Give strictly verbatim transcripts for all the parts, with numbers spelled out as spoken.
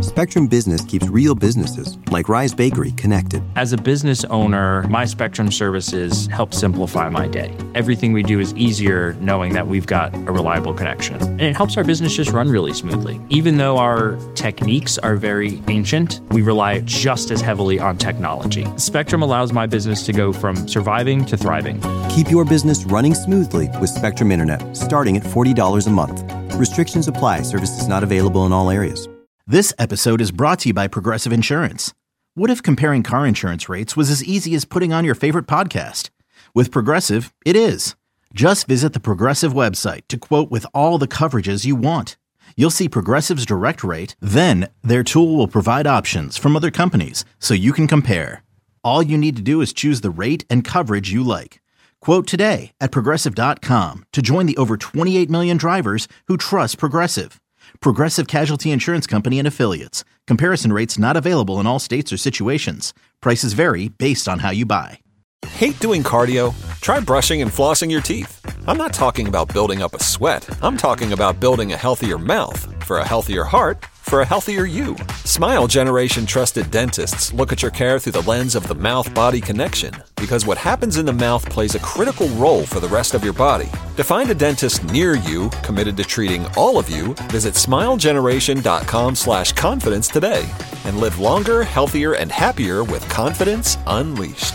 Spectrum Business keeps real businesses, like Rise Bakery, connected. As a business owner, my Spectrum services help simplify my day. Everything we do is easier knowing that we've got a reliable connection. And it helps our business just run really smoothly. Even though our techniques are very ancient, we rely just as heavily on technology. Spectrum allows my business to go from surviving to thriving. Keep your business running smoothly with Spectrum Internet, starting at forty dollars a month. Restrictions apply. Services not available in all areas. This episode is brought to you by Progressive Insurance. What if comparing car insurance rates was as easy as putting on your favorite podcast? With Progressive, it is. Just visit the Progressive website to quote with all the coverages you want. You'll see Progressive's direct rate, then their tool will provide options from other companies so you can compare. All you need to do is choose the rate and coverage you like. Quote today at Progressive dot com to join the over twenty-eight million drivers who trust Progressive. Progressive Casualty Insurance Company and Affiliates. Comparison rates not available in all states or situations. Prices vary based on how you buy. Hate doing cardio? Try brushing and flossing your teeth. I'm not talking about building up a sweat. I'm talking about building a healthier mouth. For a healthier heart, for a healthier you. Smile Generation trusted dentists look at your care through the lens of the mouth-body connection, because what happens in the mouth plays a critical role for the rest of your body. To find a dentist near you committed to treating all of you, visit smilegeneration.com slash confidence today and live longer, healthier, and happier with confidence unleashed.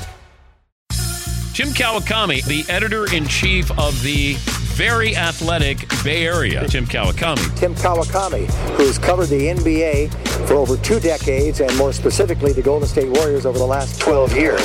Jim Kawakami, the editor-in-chief of the very athletic Bay Area. Tim Kawakami. Tim Kawakami, who has covered the N B A for over two decades, and more specifically the Golden State Warriors over the last twelve years.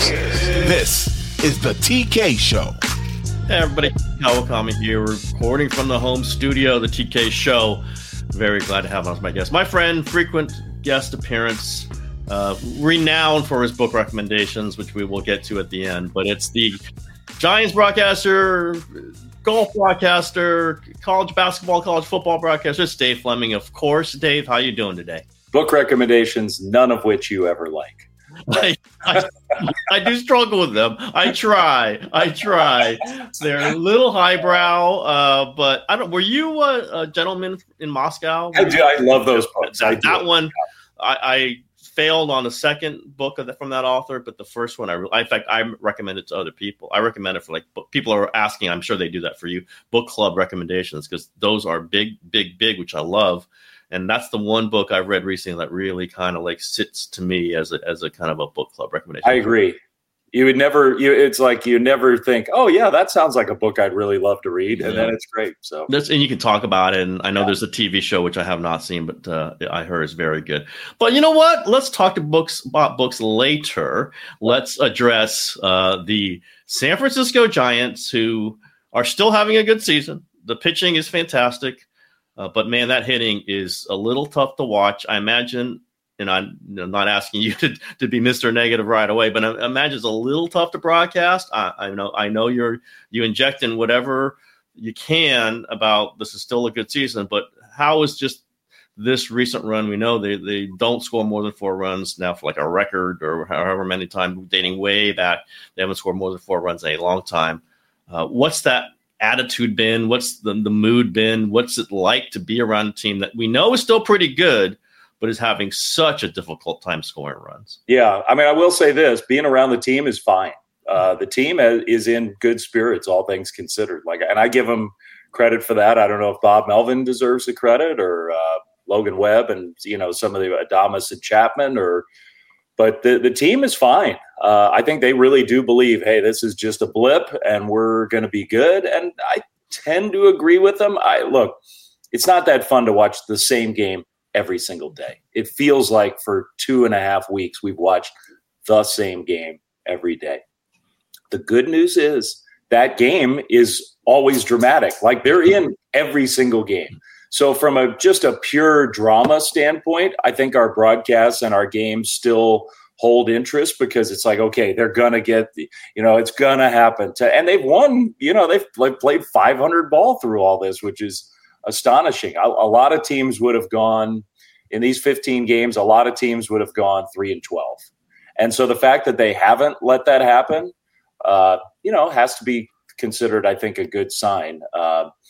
This is the T K Show. Hey everybody, Kawakami here, recording from the home studio, the T K Show. Very glad to have him as my guest. My friend, frequent guest appearance, uh, renowned for his book recommendations, which we will get to at the end. But it's the Giants broadcaster, golf broadcaster, college basketball, college football broadcaster. It's Dave Fleming, of course. Dave, how you doing today? Book recommendations, none of which you ever like. I, I, I do struggle with them. I try. I try. They're a little highbrow, uh, but I don't. Were you a, a gentleman in Moscow? I do. I love those books. That, I that one, I, I failed on the second book of the, from that author, but the first one, I, I in fact, I recommend it to other people. I recommend it for like people are asking. I'm sure they do that for you. Book club recommendations, because those are big, big, big, which I love. And that's the one book I've read recently that really kind of like sits to me as a as a kind of a book club recommendation. I agree. You would never. You, it's like you never think, oh yeah, that sounds like a book I'd really love to read, and yeah. then it's great. So That's, and you can talk about it. And I know yeah. there's a T V show which I have not seen, but uh, I heard is very good. But you know what? Let's talk to books about books later. Let's address uh, the San Francisco Giants, who are still having a good season. The pitching is fantastic. Uh, but, man, that hitting is a little tough to watch. I imagine, and I'm not asking you to, to be Mister Negative right away, but I imagine it's a little tough to broadcast. I, I know I know you're you inject in whatever you can about this is still a good season, but how is just this recent run? We know they, they don't score more than four runs now for like a record or however many times dating way back. They haven't scored more than four runs in a long time. Uh, what's that attitude been? What's the, the mood been? What's it like to be around a team that we know is still pretty good, but is having such a difficult time scoring runs? Yeah, I mean, I will say this: being around the team is fine. Uh, the team is in good spirits, all things considered. Like, and I give them credit for that. I don't know if Bob Melvin deserves the credit, or uh, Logan Webb, and you know some of the Adames and Chapman, or but the the team is fine. Uh, I think they really do believe, hey, this is just a blip and we're going to be good. And I tend to agree with them. I look, it's not that fun to watch the same game every single day. It feels like for two and a half weeks, we've watched the same game every day. The good news is that game is always dramatic. Like they're in every single game. So from a just a pure drama standpoint, I think our broadcasts and our games still hold interest, because it's like, okay, they're gonna get the, you know, it's gonna happen to, and they've won, you know, they've, they've played five hundred ball through all this, which is astonishing. A, a lot of teams would have gone in these fifteen games. A lot of teams would have gone three and twelve, and so the fact that they haven't let that happen, uh, you know, has to be considered, I think, a good sign. Uh,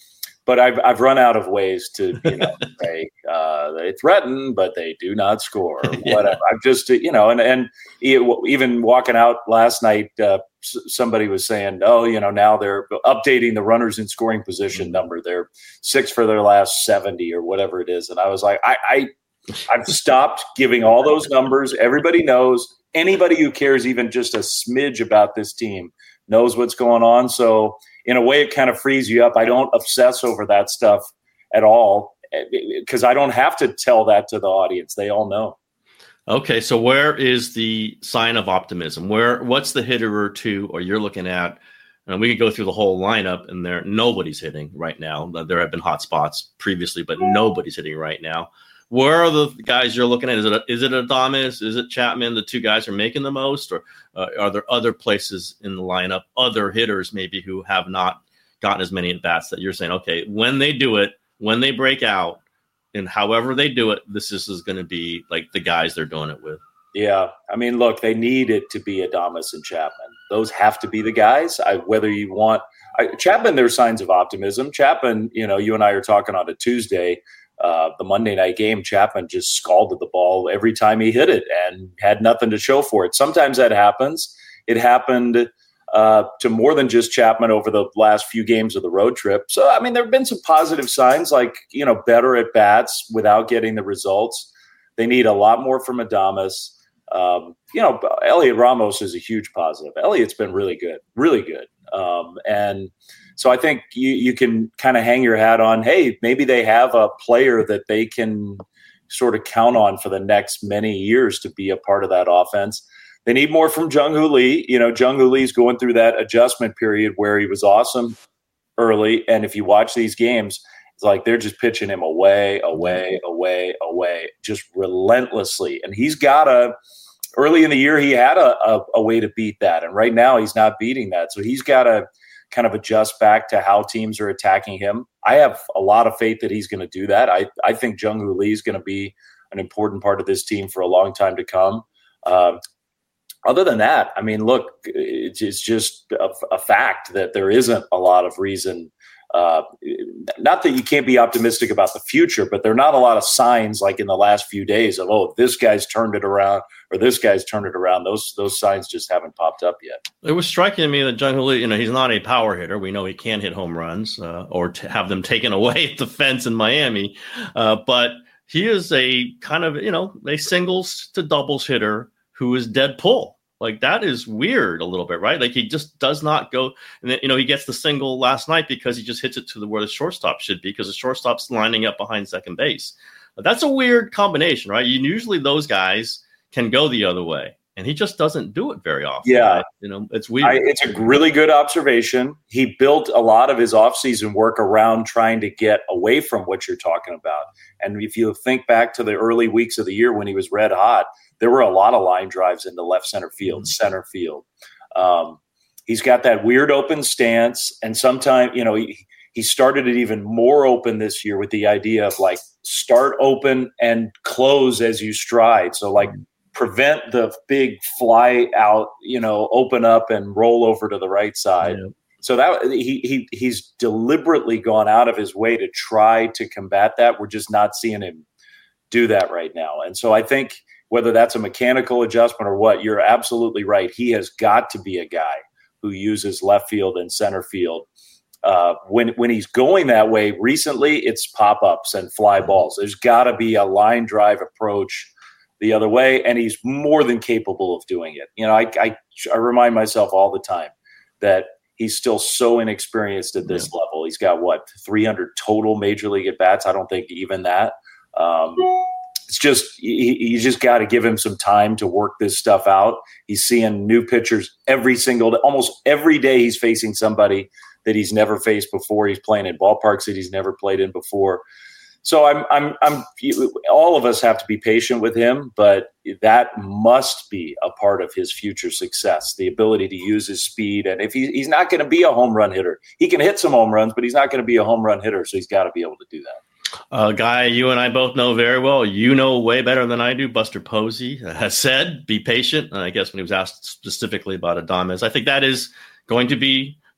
but I've I've run out of ways to you know say uh, they threaten, but they do not score. Or Yeah. whatever. I'm just you know, and and even walking out last night, uh, somebody was saying, oh, you know, now they're updating the runners in scoring position number. They're six for their last seventy or whatever it is, and I was like, I. I I've stopped giving all those numbers. Everybody knows. Anybody who cares even just a smidge about this team knows what's going on. So in a way, it kind of frees you up. I don't obsess over that stuff at all because I don't have to tell that to the audience. They all know. Okay, so where is the sign of optimism? Where what's the hitter or two, or you're looking at? And we could go through the whole lineup, and there nobody's hitting right now. There have been hot spots previously, but nobody's hitting right now. Where are the guys you're looking at? Is it is it Adames? Is it Chapman? The two guys are making the most, or uh, are there other places in the lineup, other hitters maybe who have not gotten as many at bats that you're saying, okay, when they do it, when they break out, and however they do it, this is, is going to be like the guys they're doing it with. Yeah, I mean, look, they need it to be Adames and Chapman. Those have to be the guys. I, whether you want I, Chapman, there's signs of optimism. Chapman, you know, you and I are talking on a Tuesday. Uh, the Monday night game, Chapman just scalded the ball every time he hit it and had nothing to show for it. Sometimes that happens. It happened uh, to more than just Chapman over the last few games of the road trip. So, I mean, there have been some positive signs like, you know, better at bats without getting the results. They need a lot more from Adames. Um, you know, Elliot Ramos is a huge positive. Elliot's been really good, really good. Um, and so I think you, you can kind of hang your hat on, hey, maybe they have a player that they can sort of count on for the next many years to be a part of that offense. They need more from Jung-Hoo Lee. You know, Jung-Hoo Lee's going through that adjustment period where he was awesome early. And if you watch these games, it's like they're just pitching him away, away, away, away, just relentlessly. And he's got a – early in the year, he had a, a, a way to beat that. And right now he's not beating that. So he's got to – kind of adjust back to how teams are attacking him. I have a lot of faith that he's going to do that. I, I think Jung-Hoo Lee is going to be an important part of this team for a long time to come. Um, other than that, I mean, look, it's, it's just a, a fact that there isn't a lot of reason. Uh, not that you can't be optimistic about the future, but there are not a lot of signs like in the last few days of, oh, this guy's turned it around or this guy's turned it around. Those those signs just haven't popped up yet. It was striking to me that Jung-Hoo Lee, you know, he's not a power hitter. We know he can hit home runs uh, or to have them taken away at the fence in Miami. Uh, but he is a kind of, you know, a singles to doubles hitter who is dead pull. Like, that is weird a little bit, right? Like, he just does not go. And then, you know, he gets the single last night because he just hits it to the where the shortstop should be because the shortstop's lining up behind second base. But that's a weird combination, right? You, usually those guys can go the other way, and he just doesn't do it very often. Yeah. Right? You know, it's weird. I, it's a really good observation. He built a lot of his offseason work around trying to get away from what you're talking about. And if you think back to the early weeks of the year when he was red hot, there were a lot of line drives into left center field, mm-hmm. center field. Um, he's got that weird open stance. And sometimes, you know, he, he started it even more open this year with the idea of like start open and close as you stride. So like prevent the big fly out, you know, open up and roll over to the right side. Yeah. So that he he he's deliberately gone out of his way to try to combat that. We're just not seeing him do that right now. And so I think whether that's a mechanical adjustment or what, you're absolutely right. He has got to be a guy who uses left field and center field. Uh, when when he's going that way, recently it's pop-ups and fly balls. There's got to be a line drive approach the other way, and he's more than capable of doing it. You know, I, I, I remind myself all the time that he's still so inexperienced at this yeah. level. He's got, what, three hundred total major league at-bats? I don't think even that. Um, it's just you, you just got to give him some time to work this stuff out. He's seeing new pitchers every single day. Almost every day he's facing somebody that he's never faced before. He's playing in ballparks that he's never played in before. So I'm, I'm, I'm, all of us have to be patient with him, but that must be a part of his future success, the ability to use his speed. And if he, he's not going to be a home run hitter, he can hit some home runs, but he's not going to be a home run hitter. So he's got to be able to do that. A guy you and I both know very well, you know way better than I do, Buster Posey has said, be patient. And I guess when he was asked specifically about Adames, I think that is going to be the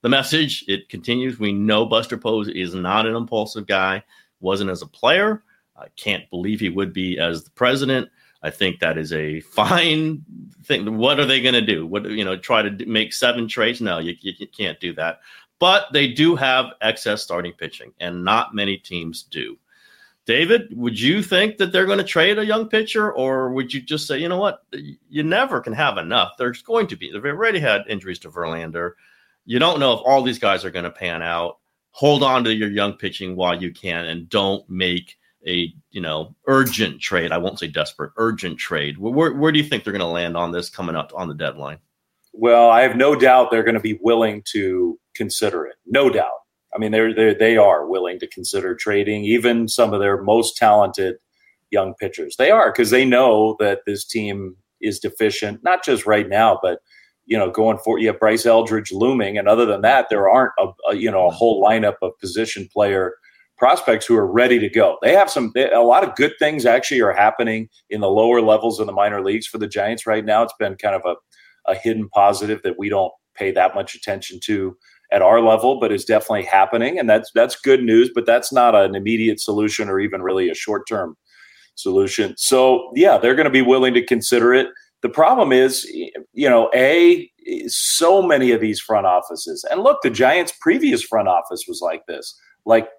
the message. It continues. We know Buster Posey is not an impulsive guy, wasn't as a player. I can't believe he would be as the president. I think that is a fine thing. What are they going to do? What, you know, try to make seven trades? No, you, you, you can't do that. But they do have excess starting pitching, and not many teams do. David, would you think that they're going to trade a young pitcher, or would you just say, you know what, you never can have enough? There's going to be. They've already had injuries to Verlander. You don't know if all these guys are going to pan out. Hold on to your young pitching while you can, and don't make a, you know, urgent trade. I won't say desperate, urgent trade. Where, where do you think they're going to land on this coming up on the deadline? Well, I have no doubt they're going to be willing to consider it. No doubt. I mean, they're, they're, they are willing to consider trading even some of their most talented young pitchers. They are, because they know that this team is deficient, not just right now, but, you know, going forward, you have Bryce Eldridge looming. And other than that, there aren't, a, a you know, a whole lineup of position player prospects who are ready to go. They have some, they, a lot of good things actually are happening in the lower levels of the minor leagues for the Giants right now. It's been kind of a, a hidden positive that we don't pay that much attention to at our level, but is definitely happening. And that's, that's good news, but that's not an immediate solution or even really a short-term solution. So yeah, they're going to be willing to consider it. The problem is, you know, A, so many of these front offices, and look, the Giants' previous front office was like this, like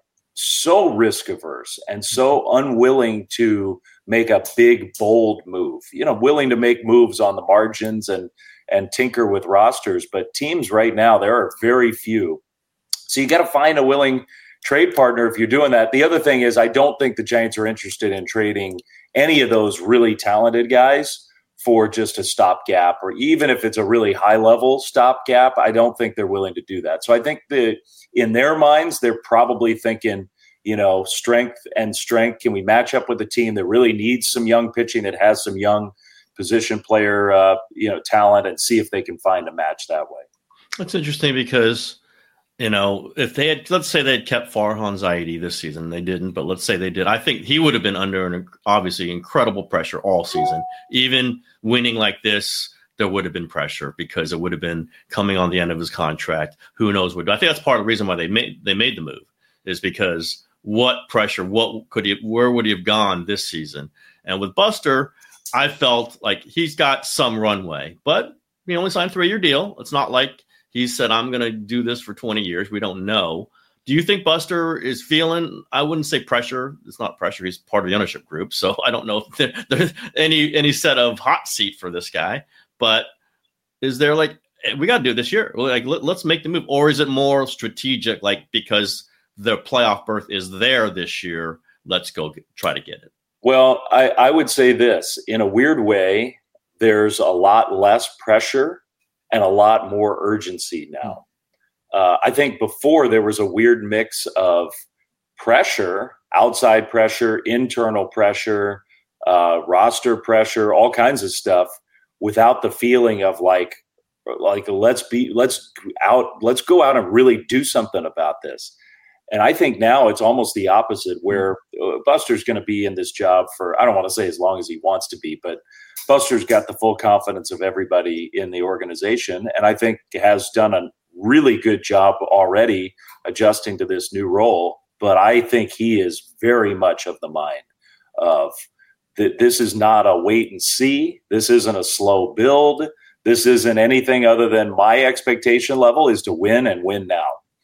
so risk averse and so unwilling to make a big, bold move, you know, willing to make moves on the margins and, and tinker with rosters. But teams right now, there are very few. So you got to find a willing trade partner if you're doing that. The other thing is, I don't think the Giants are interested in trading any of those really talented guys for just a stopgap, or even if it's a really high level stopgap, I don't think they're willing to do that. So I think that in their minds, they're probably thinking, you know, strength and strength. Can we match up with a team that really needs some young pitching, that has some young position player, uh, you know, talent, and see if they can find a match that way. That's interesting because, you know, if they had, let's say they had kept Farhan Zaidi this season, they didn't, but let's say they did. I think he would have been under an obviously incredible pressure all season. Even winning like this, there would have been pressure because it would have been coming on the end of his contract. Who knows what? I think that's part of the reason why they made they made the move, is because what pressure, what could he, where would he have gone this season? And with Buster, I felt like he's got some runway, but he only signed a three-year deal. It's not like he said, I'm going to do this for twenty years. We don't know. Do you think Buster is feeling, I wouldn't say pressure. It's not pressure. He's part of the ownership group. So I don't know if there, there's any, any set of hot seat for this guy, but is there like, hey, we got to do it this year. Like, let, let's make the move. Or is it more strategic? Like, because the playoff berth is there this year, let's go get, try to get it. Well, I, I would say this, in a weird way, there's a lot less pressure and a lot more urgency now. Uh, I think before there was a weird mix of pressure, outside pressure, internal pressure, uh, roster pressure, all kinds of stuff, without the feeling of like, like let's be, let's out, let's go out and really do something about this. And I think now it's almost the opposite, where Buster's going to be in this job for, I don't want to say as long as he wants to be, but Buster's got the full confidence of everybody in the organization. And I think has done a really good job already adjusting to this new role. But I think he is very much of the mind of that this is not a wait and see. This isn't a slow build. This isn't anything other than my expectation level is to win and win now.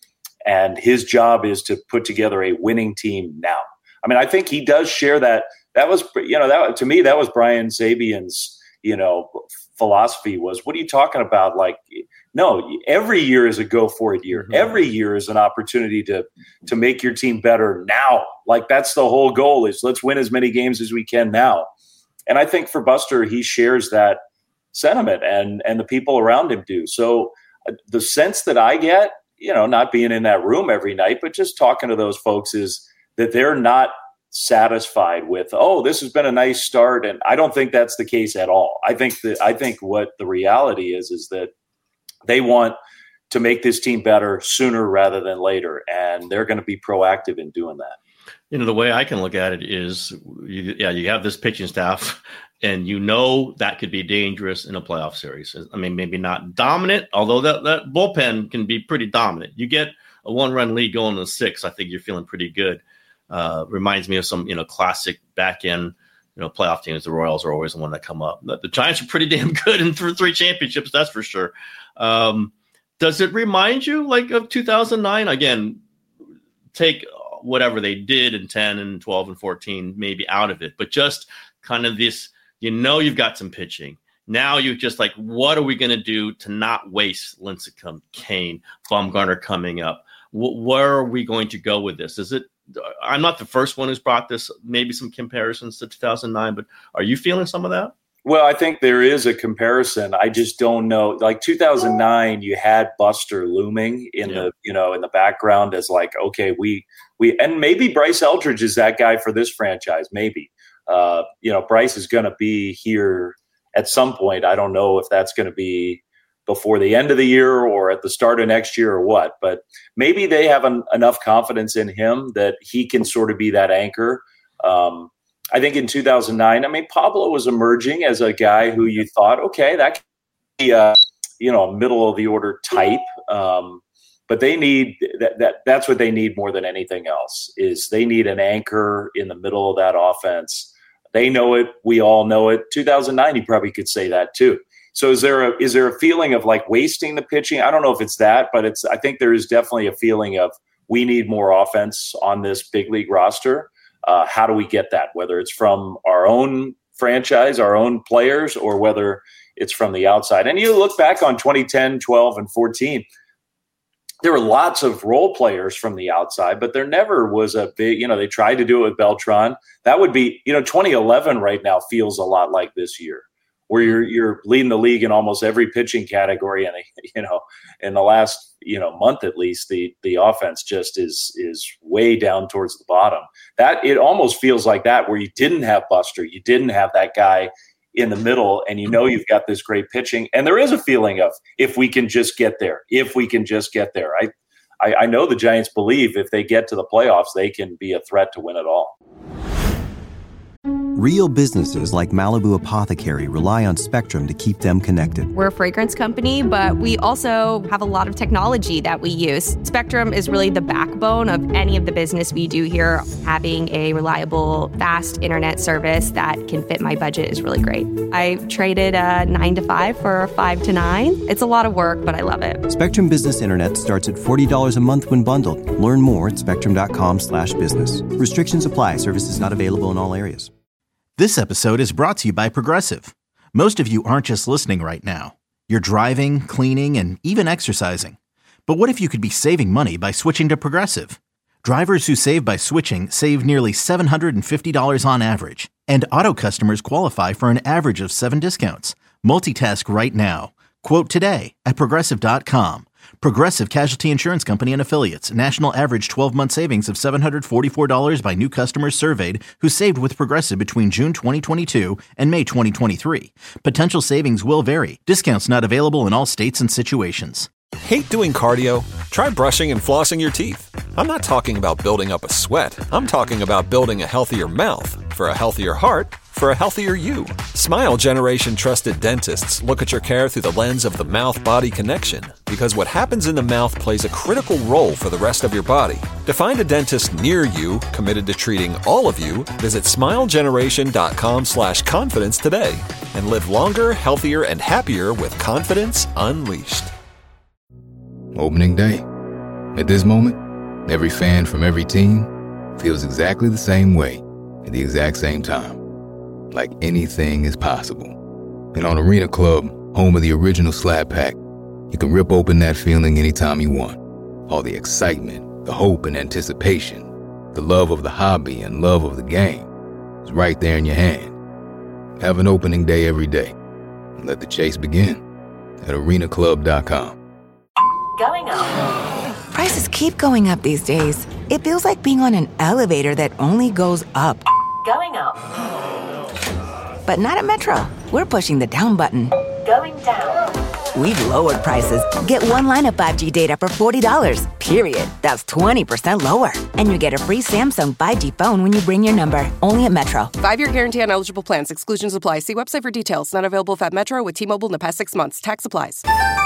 And his job is to put together a winning team now. I mean, I think he does share that. That was, you know, that to me, that was Brian Sabian's, you know, philosophy was, what are you talking about? Like, no, every year is a go for it year. Mm-hmm. Every year is an opportunity to, to make your team better now. Like, that's the whole goal, is let's win as many games as we can now. And I think for Buster, he shares that sentiment, and, and the people around him do. So uh, the sense that I get, you know, not being in that room every night, but just talking to those folks, is that they're not satisfied with, oh, this has been a nice start. And I don't think that's the case at all. I think that, I think what the reality is, is that they want to make this team better sooner rather than later. And they're going to be proactive in doing that. You know, the way I can look at it is, you, yeah, you have this pitching staff, and you know that could be dangerous in a playoff series. I mean, maybe not dominant, although that, that bullpen can be pretty dominant. You get a one-run lead going to six, I think you're feeling pretty good. Uh, reminds me of some, you know, classic back-end, you know, playoff teams. The Royals are always the one that come up. The, the Giants are pretty damn good in th- three championships, that's for sure. Um, does it remind you, like, of two thousand nine? Again, take whatever they did in ten and twelve and fourteen maybe out of it, but just kind of this, you know, you've got some pitching. Now you're just like, what are we going to do to not waste Lincecum, Kane, Bumgarner coming up? W- where are we going to go with this? Is it, I'm not the first one who's brought this, maybe some comparisons to two thousand nine, but are you feeling some of that? Well, I think there is a comparison. I just don't know. Like two thousand nine, you had Buster looming in yeah. the, you know, in the background as like, okay, we, we, and maybe Bryce Eldridge is that guy for this franchise. Maybe, uh, you know, Bryce is going to be here at some point. I don't know if that's going to be before the end of the year or at the start of next year or what, but maybe they have an, enough confidence in him that he can sort of be that anchor. Um, I think in two thousand nine, I mean, Pablo was emerging as a guy who you thought, okay, that could be a, you know, a middle of the order type. Um, but they need that, that, that's what they need more than anything else, is they need an anchor in the middle of that offense. They know it. We all know it. two thousand nine, you probably could say that too. So is there a, is there a feeling of like wasting the pitching? I don't know if it's that, but it's, I think there is definitely a feeling of we need more offense on this big league roster. Uh, how do we get that? Whether it's from our own franchise, our own players, or whether it's from the outside. And you look back on twenty ten, twelve, and fourteen, there were lots of role players from the outside, but there never was a big, you know, they tried to do it with Beltran. That would be, you know, twenty eleven right now feels a lot like this year, where you're you're leading the league in almost every pitching category, and you know, in the last you know month at least, the the offense just is is way down towards the bottom. That it almost feels like that, where you didn't have Buster, you didn't have that guy in the middle, and you know you've got this great pitching, and there is a feeling of if we can just get there, if we can just get there. I I, I know the Giants believe if they get to the playoffs, they can be a threat to win it all. Real businesses like Malibu Apothecary rely on Spectrum to keep them connected. We're a fragrance company, but we also have a lot of technology that we use. Spectrum is really the backbone of any of the business we do here. Having a reliable, fast internet service that can fit my budget is really great. I traded a nine to five for a five to nine. It's a lot of work, but I love it. Spectrum Business Internet starts at forty dollars a month when bundled. Learn more at spectrum.com slash business. Restrictions apply. Services not available in all areas. This episode is brought to you by Progressive. Most of you aren't just listening right now. You're driving, cleaning, and even exercising. But what if you could be saving money by switching to Progressive? Drivers who save by switching save nearly seven hundred fifty dollars on average. And auto customers qualify for an average of seven discounts. Multitask right now. Quote today at Progressive dot com. Progressive Casualty Insurance Company and Affiliates. National average twelve-month savings of seven hundred forty-four dollars by new customers surveyed who saved with Progressive between June twenty twenty-two and May twenty twenty-three. Potential savings will vary. Discounts not available in all states and situations. Hate doing cardio? Try brushing and flossing your teeth. I'm not talking about building up a sweat. I'm talking about building a healthier mouth. For a healthier heart, for a healthier you. Smile Generation trusted dentists look at your care through the lens of the mouth-body connection, because what happens in the mouth plays a critical role for the rest of your body. To find a dentist near you committed to treating all of you, visit smilegeneration.com slash confidence today and live longer, healthier, and happier with confidence unleashed. Opening day. At this moment, every fan from every team feels exactly the same way at the exact same time. Like anything is possible. And on Arena Club, home of the original Slab Pack, you can rip open that feeling anytime you want. All the excitement, the hope and anticipation, the love of the hobby and love of the game is right there in your hand. Have an opening day every day. And let the chase begin at arena club dot com. Going up. Prices keep going up these days. It feels like being on an elevator that only goes up. Going up. But not at Metro. We're pushing the down button. Going down. We've lowered prices. Get one line of five G data for forty dollars, period. That's twenty percent lower. And you get a free Samsung five G phone when you bring your number. Only at Metro. Five-year guarantee on eligible plans. Exclusions apply. See website for details. Not available if at Metro with T-Mobile in the past six months. Tax applies.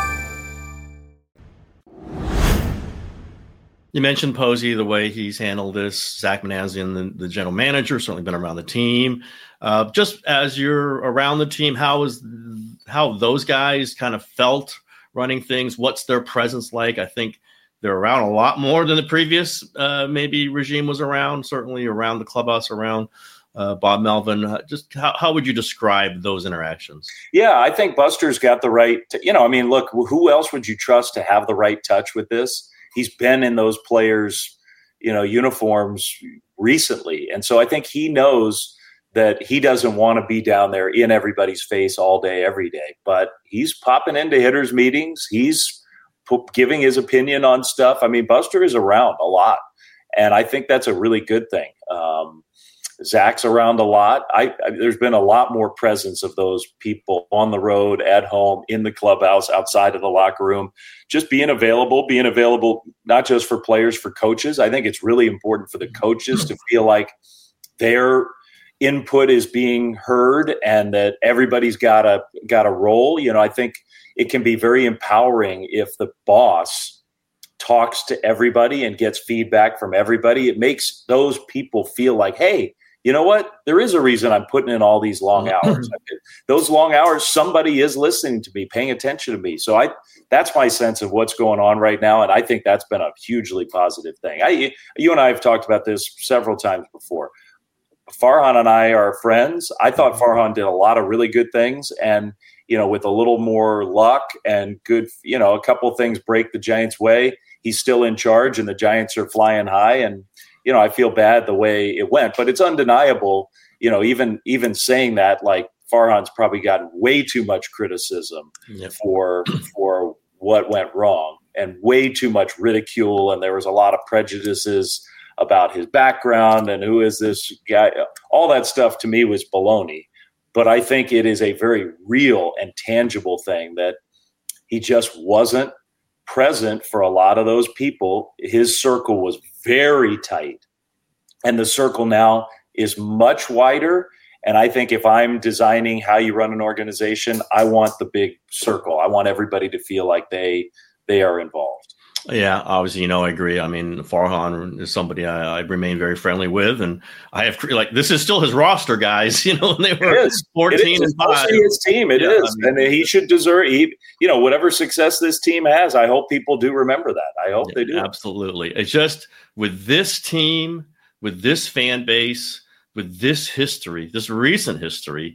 You mentioned Posey, the way he's handled this. Zach Manassian, the, the general manager, certainly been around the team. Uh, just as you're around the team, how is how those guys kind of felt running things? What's their presence like? I think they're around a lot more than the previous uh, maybe regime was around, certainly around the clubhouse, around uh, Bob Melvin. Uh, just how, how would you describe those interactions? Yeah, I think Buster's got the right, to, you know, I mean, look, who else would you trust to have the right touch with this? He's been in those players, you know, uniforms recently. And so I think he knows that he doesn't want to be down there in everybody's face all day, every day. But he's popping into hitters' meetings. He's p- giving his opinion on stuff. I mean, Buster is around a lot. And I think that's a really good thing. Um, Zach's around a lot. I, I, there's been a lot more presence of those people on the road, at home, in the clubhouse, outside of the locker room, just being available, being available not just for players, for coaches. I think it's really important for the coaches to feel like their input is being heard and that everybody's got a got a role. You know, I think it can be very empowering if the boss talks to everybody and gets feedback from everybody. It makes those people feel like, hey, you know what? There is a reason I'm putting in all these long hours. Those long hours, somebody is listening to me, paying attention to me. So I, that's my sense of what's going on right now. And I think that's been a hugely positive thing. I, you and I have talked about this several times before. Farhan and I are friends. I thought Farhan did a lot of really good things. And, you know, with a little more luck and good, you know, a couple of things break the Giants' way, he's still in charge and the Giants are flying high. And, you know, I feel bad the way it went, but it's undeniable, you know, even, even saying that, like, Farhan's probably gotten way too much criticism yep. for, for what went wrong and way too much ridicule. And there was a lot of prejudices about his background and who is this guy. All that stuff to me was baloney. But I think it is a very real and tangible thing that he just wasn't present for a lot of those people. His circle was very tight. And the circle now is much wider. And I think if I'm designing how you run an organization, I want the big circle. I want everybody to feel like they they are involved. Yeah, obviously, you know, I agree. I mean, Farhan is somebody I, I remain very friendly with, and I have like this is still his roster, guys. You know, they were fourteen and five. His team, it yeah, is, I mean, and he should deserve. He, you know, whatever success this team has, I hope people do remember that. I hope yeah, they do. Absolutely. It's just with this team, with this fan base, with this history, this recent history.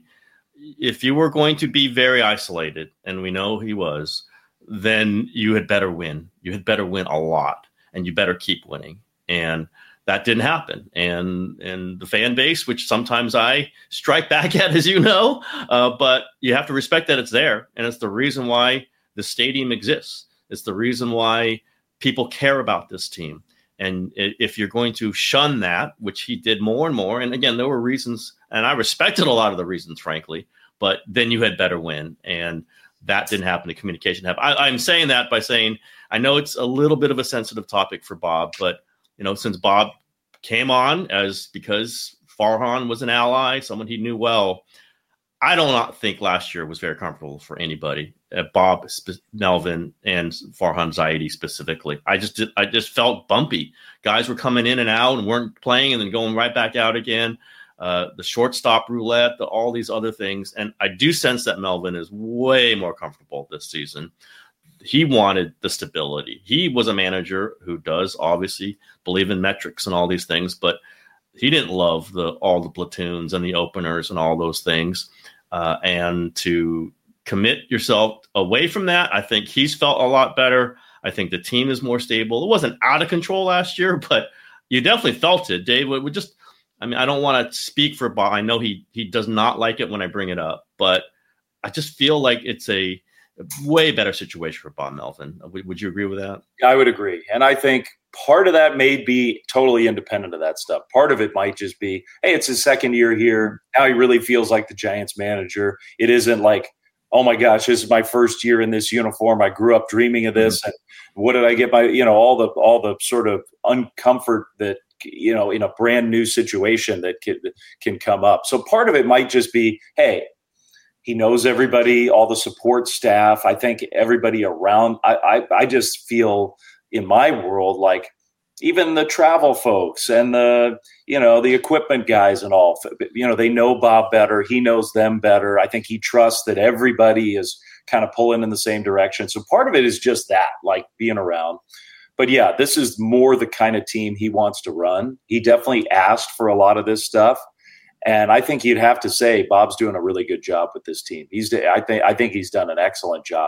If you were going to be very isolated, and we know he was, then you had better win. You had better win a lot, and you better keep winning. And that didn't happen. And and the fan base, which sometimes I strike back at, as you know, uh, but you have to respect that it's there. And it's the reason why the stadium exists. It's the reason why people care about this team. And if you're going to shun that, which he did more and more, and again, there were reasons, and I respected a lot of the reasons, frankly, but then you had better win. And that didn't happen. The communication happened. I, I'm saying that by saying I know it's a little bit of a sensitive topic for Bob, but you know, since Bob came on as because Farhan was an ally, someone he knew well, I do not think last year was very comfortable for anybody. Uh, Bob, Sp- Melvin, and Farhan Zaidi specifically. I just did, I just felt bumpy. Guys were coming in and out and weren't playing, and then going right back out again. Uh, the shortstop roulette, the, all these other things. And I do sense that Melvin is way more comfortable this season. He wanted the stability. He was a manager who does obviously believe in metrics and all these things, but he didn't love the all the platoons and the openers and all those things. Uh, and to commit yourself away from that, I think he's felt a lot better. I think the team is more stable. It wasn't out of control last year, but you definitely felt it. Dave would just, I mean, I don't want to speak for Bob. I know he he does not like it when I bring it up, but I just feel like it's a, a way better situation for Bob Melvin. Would, would you agree with that? I would agree. And I think part of that may be totally independent of that stuff. Part of it might just be, hey, it's his second year here. Now he really feels like the Giants manager. It isn't like, oh my gosh, this is my first year in this uniform. I grew up dreaming of this. Mm-hmm. And what did I get my, you know, all the, all the sort of uncomfort that, you know, in a brand new situation that can, can come up. So part of it might just be, hey, he knows everybody, all the support staff. I think everybody around, I, I, I just feel in my world, like even the travel folks and the, you know, the equipment guys and all, you know, they know Bob better. He knows them better. I think he trusts that everybody is kind of pulling in the same direction. So part of it is just that, like being around. But yeah, this is more the kind of team he wants to run. He definitely asked for a lot of this stuff. And I think you'd have to say Bob's doing a really good job with this team. He's, I think, I think he's done an excellent job.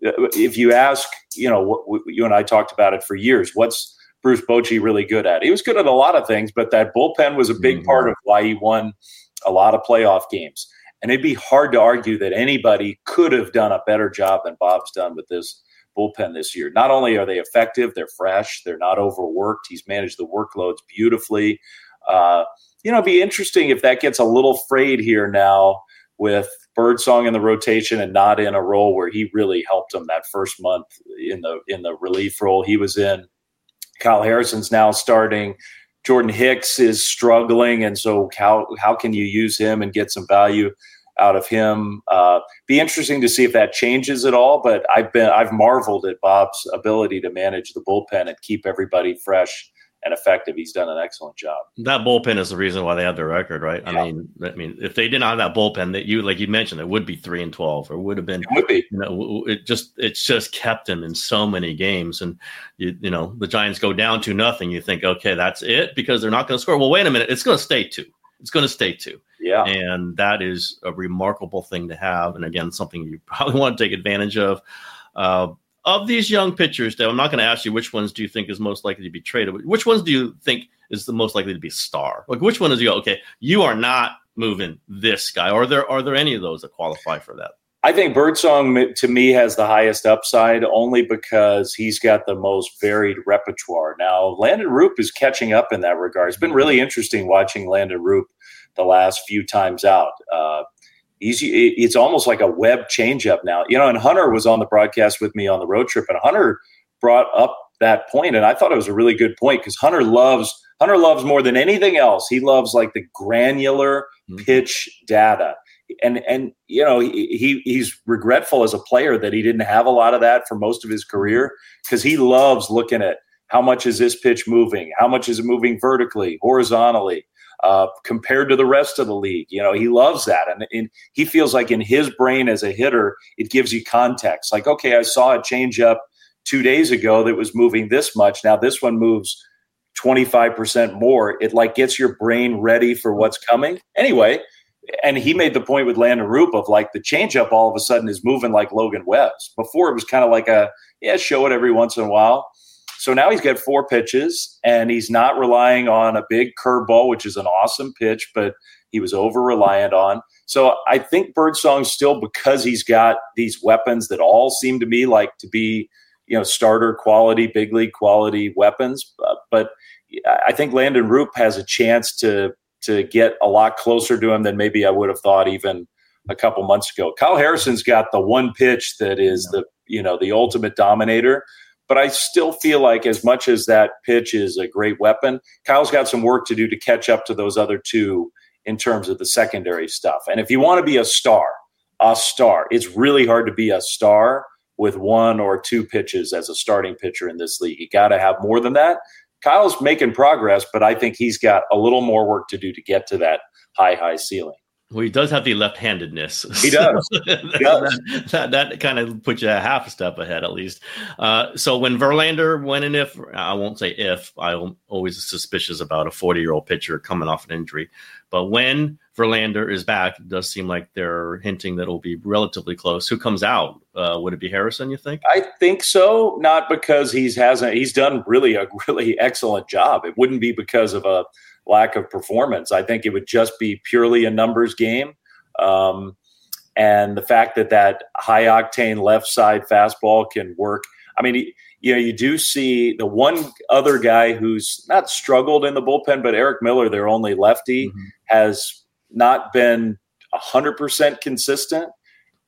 If you ask, you know, what, you and I talked about it for years, what's Bruce Bochy really good at? He was good at a lot of things, but that bullpen was a big mm-hmm. part of why he won a lot of playoff games. And it'd be hard to argue that anybody could have done a better job than Bob's done with this bullpen this year. Not only are they effective, they're fresh, they're not overworked. He's managed the workloads beautifully. Uh, you know, it'd be interesting if that gets a little frayed here now with Birdsong in the rotation and not in a role where he really helped him that first month in the in the relief role he was in. Kyle Harrison's now starting. Jordan Hicks is struggling, and so how how can you use him and get some value out of him? Uh, be interesting to see if that changes at all. But I've been I've marveled at Bob's ability to manage the bullpen and keep everybody fresh and effective. He's done an excellent job. That bullpen is the reason why they have their record, right? Yeah. I mean, I mean, if they didn't have that bullpen, that you like you mentioned, it would be three and twelve, or would have been. It would be. You know, it just it's just kept them in so many games, and you you know the Giants go down to nothing. You think, okay, that's it because they're not going to score. Well, wait a minute, it's going to stay two. It's going to stay two. Yeah, and that is a remarkable thing to have, and again, something you probably want to take advantage of. Uh, Of these young pitchers, Dave, I'm not going to ask you which ones do you think is most likely to be traded. Which ones do you think is the most likely to be a star? Like, which one is you go, okay, you are not moving this guy? Or are there are there any of those that qualify for that? I think Birdsong, to me, has the highest upside only because he's got the most varied repertoire. Now, Landon Roop is catching up in that regard. It's been really interesting watching Landon Roop the last few times out. Uh, He's, it's almost like a web changeup now, you know, and Hunter was on the broadcast with me on the road trip, and Hunter brought up that point, and I thought it was a really good point because Hunter loves Hunter loves more than anything else. He loves like the granular mm-hmm. pitch data, and and you know he he's regretful as a player that he didn't have a lot of that for most of his career because he loves looking at how much is this pitch moving, how much is it moving vertically, horizontally. Uh, compared to the rest of the league. You know, he loves that. And, and he feels like in his brain as a hitter, it gives you context. Like, okay, I saw a change up two days ago that was moving this much. Now this one moves twenty-five percent more. It like gets your brain ready for what's coming. Anyway, and he made the point with Landon Roop of like the changeup all of a sudden is moving like Logan Webb's. Before it was kind of like a, yeah, show it every once in a while. So now he's got four pitches, and he's not relying on a big curveball, which is an awesome pitch, but he was over-reliant on. So I think Birdsong still, because he's got these weapons that all seem to me like to be, you know, starter quality, big league quality weapons. Uh, but I think Landon Roop has a chance to to get a lot closer to him than maybe I would have thought even a couple months ago. Kyle Harrison's got the one pitch that is the, you know, the ultimate dominator. But I still feel like as much as that pitch is a great weapon, Kyle's got some work to do to catch up to those other two in terms of the secondary stuff. And if you want to be a star, a star, it's really hard to be a star with one or two pitches as a starting pitcher in this league. You got to have more than that. Kyle's making progress, but I think he's got a little more work to do to get to that high, high ceiling. Well, he does have the left-handedness. He does. that, he does. That, that, that kind of puts you a half a step ahead, at least. Uh, so when Verlander, when and if, I won't say if, I'm always suspicious about a forty-year-old pitcher coming off an injury. But when Verlander is back, it does seem like they're hinting that it'll be relatively close. Who comes out? Uh, would it be Harrison, you think? I think so. Not because he's hasn't. He's done really a really excellent job. It wouldn't be because of a lack of performance. I think it would just be purely a numbers game. Um, and the fact that that high octane left side fastball can work. I mean, you know, you do see the one other guy who's not struggled in the bullpen, but Eric Miller, their only lefty, mm-hmm. has not been a hundred percent consistent.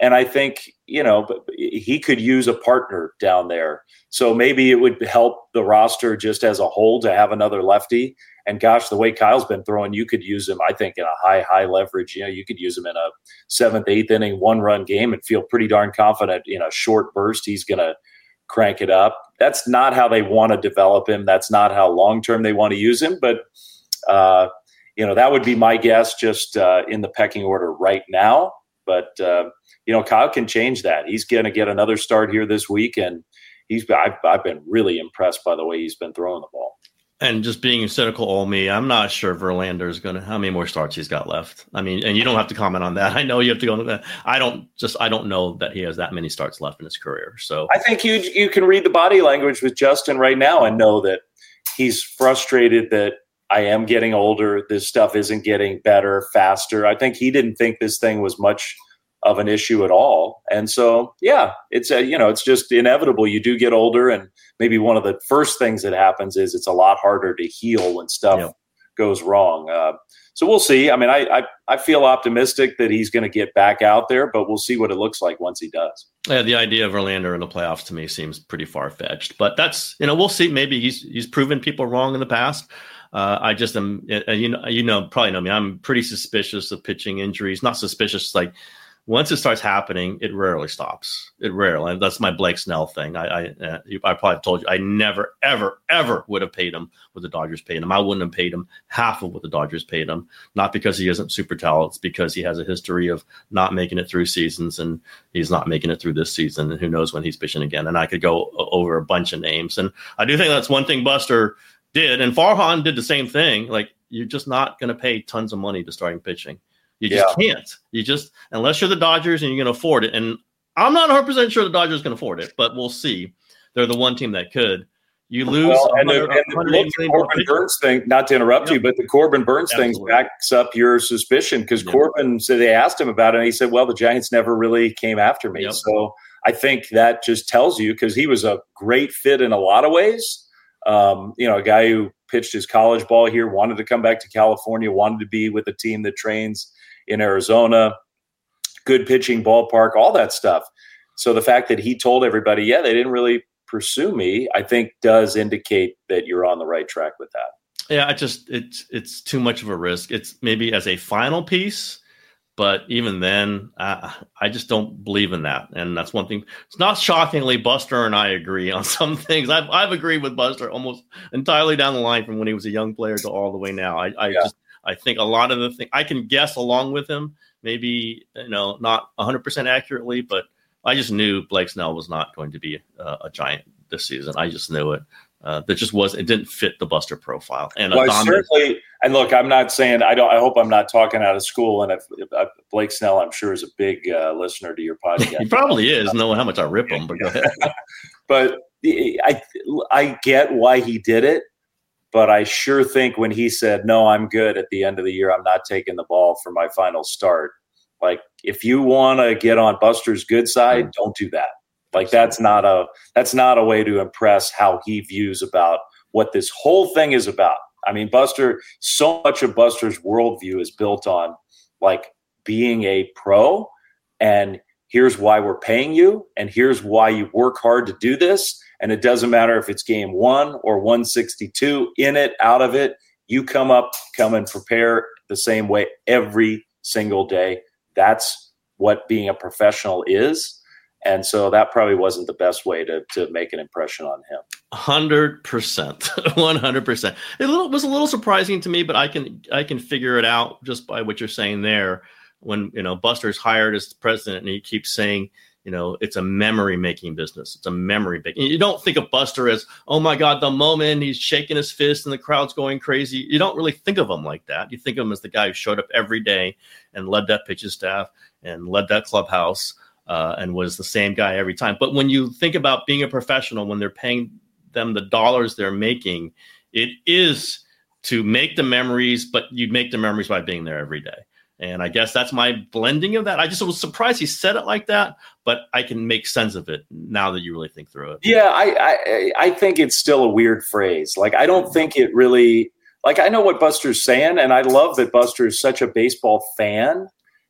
And I think, you know, he could use a partner down there. So maybe it would help the roster just as a whole to have another lefty. And gosh, the way Kyle's been throwing, you could use him, I think, in a high, high leverage. You know, you could use him in a seventh, eighth inning, one run game and feel pretty darn confident in a short burst he's going to crank it up. That's not how they want to develop him. That's not how long-term they want to use him. But, uh, you know, that would be my guess just uh, in the pecking order right now. But, uh, you know, Kyle can change that. He's going to get another start here this week. And he's I've, I've been really impressed by the way he's been throwing the ball. And just being cynical, all me, I'm not sure Verlander is going to, how many more starts he's got left. I mean, and you don't have to comment on that. I know you have to go into that. I don't just, I don't know that he has that many starts left in his career. So I think you, you can read the body language with Justin right now and know that he's frustrated that I am getting older. This stuff isn't getting better, faster. I think he didn't think this thing was much of an issue at all. And so, yeah, it's a, you know, it's just inevitable. You do get older, and maybe one of the first things that happens is it's a lot harder to heal when stuff yeah. goes wrong. Uh, so we'll see. I mean, I, I, I feel optimistic that he's going to get back out there, but we'll see what it looks like once he does. Yeah, the idea of Verlander in the playoffs to me seems pretty far-fetched, but that's, you know, we'll see. Maybe he's, he's proven people wrong in the past. Uh, I just am, uh, you know, you know, probably know me. I'm pretty suspicious of pitching injuries. Not suspicious, like, once it starts happening, it rarely stops. It rarely. And that's my Blake Snell thing. I I, uh, I probably told you I never, ever, ever would have paid him what the Dodgers paid him. I wouldn't have paid him half of what the Dodgers paid him. Not because he isn't super talented. It's because he has a history of not making it through seasons, and he's not making it through this season. And who knows when he's pitching again. And I could go over a bunch of names. And I do think that's one thing Buster did. And Farhan did the same thing. Like, you're just not going to pay tons of money to starting pitching. You just yeah. can't. You just, unless you're the Dodgers and you're going to afford it. And I'm not one hundred percent sure the Dodgers can afford it, but we'll see. They're the one team that could. You lose. Well, and the, and the Corbin Burns thing, not to interrupt yeah. you, but the Corbin Burns thing backs up your suspicion, because yeah. Corbin said, they asked him about it, and he said, well, the Giants never really came after me. Yep. So I think that just tells you, because he was a great fit in a lot of ways. Um, you know, a guy who pitched his college ball here, wanted to come back to California, wanted to be with a team that trains in Arizona, good pitching ballpark, all that stuff. So the fact that he told everybody, yeah, they didn't really pursue me, I think does indicate that you're on the right track with that. Yeah, I just, it's, it's too much of a risk. It's maybe as a final piece, but even then, uh, I just don't believe in that. And that's one thing. It's not shockingly, Buster and I agree on some things. I've, I've agreed with Buster almost entirely down the line from when he was a young player to all the way now. I, I yeah. just, I think a lot of the things I can guess along with him, maybe, you know, not one hundred percent accurately, but I just knew Blake Snell was not going to be uh, a Giant this season. I just knew it. Uh, that just was, it didn't fit the Buster profile. And well, certainly, and look, I'm not saying, I don't, I hope I'm not talking out of school. And if, if, if Blake Snell, I'm sure, is a big uh, listener to your podcast. He probably is, knowing how much I rip him, but go ahead. But I, I get why he did it. But I sure think when he said, no, I'm good at the end of the year, I'm not taking the ball for my final start. Like, if you want to get on Buster's good side, mm-hmm. don't do that. Like, that's not a, that's not a way to impress how he views about what this whole thing is about. I mean, Buster, so much of Buster's worldview is built on, like, being a pro, and here's why we're paying you, and here's why you work hard to do this. And it doesn't matter if it's game one or one sixty-two, in it, out of it, you come up, come and prepare the same way every single day. That's what being a professional is. And so that probably wasn't the best way to, to make an impression on him. one hundred percent. one hundred percent. It was a little surprising to me, but I can I can figure it out just by what you're saying there. When, you know, Buster's hired as the president and he keeps saying, you know, it's a memory making business. It's a memory making. You don't think of Buster as, oh my God, the moment he's shaking his fist and the crowd's going crazy. You don't really think of him like that. You think of him as the guy who showed up every day and led that pitching staff and led that clubhouse uh, and was the same guy every time. But when you think about being a professional, when they're paying them the dollars they're making, it is to make the memories, but you make the memories by being there every day. And I guess that's my blending of that. I just was surprised he said it like that, but I can make sense of it now that you really think through it. Yeah, I, I I think it's still a weird phrase. Like, I don't think it really – like, I know what Buster's saying, and I love that Buster is such a baseball fan.